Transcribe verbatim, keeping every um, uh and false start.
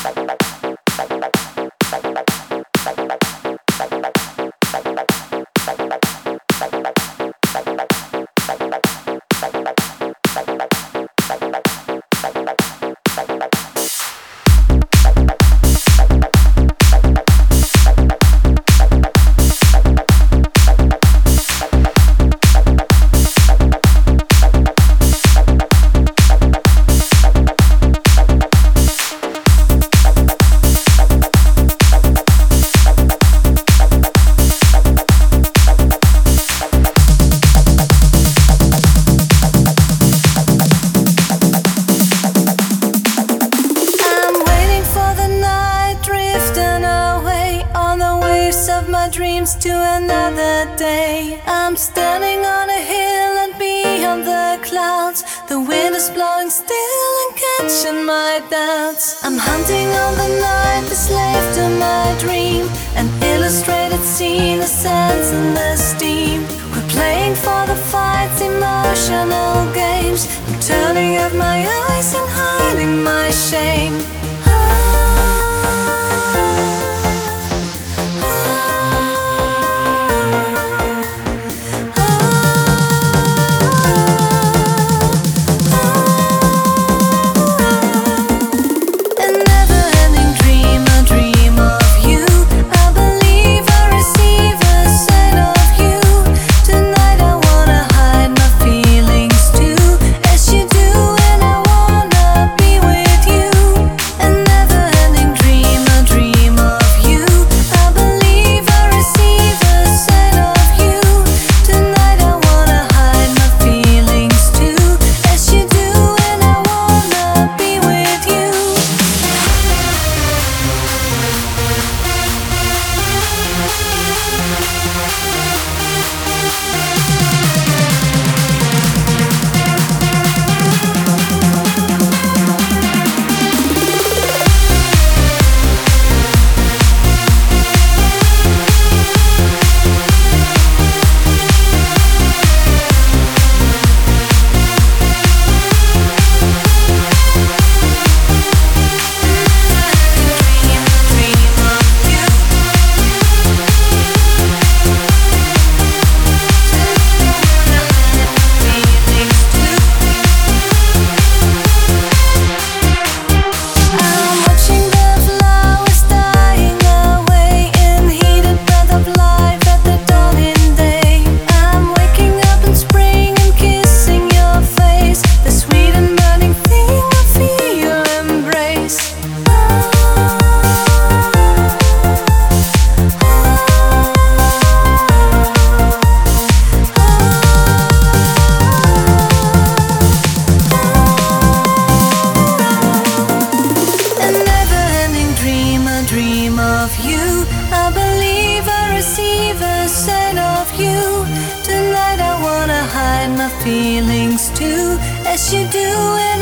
dreams to another day. I'm standing on a hill and beyond the clouds, the wind is blowing still and catching my doubts. I'm hunting on the night, the slave to my dream, an illustrated scene, the sands and the steam. We're playing for the fights, emotional games. I'm turning up my eyes and hiding my shame. I believe I receive a sign of you. Tonight I wanna hide my feelings too, as you do it.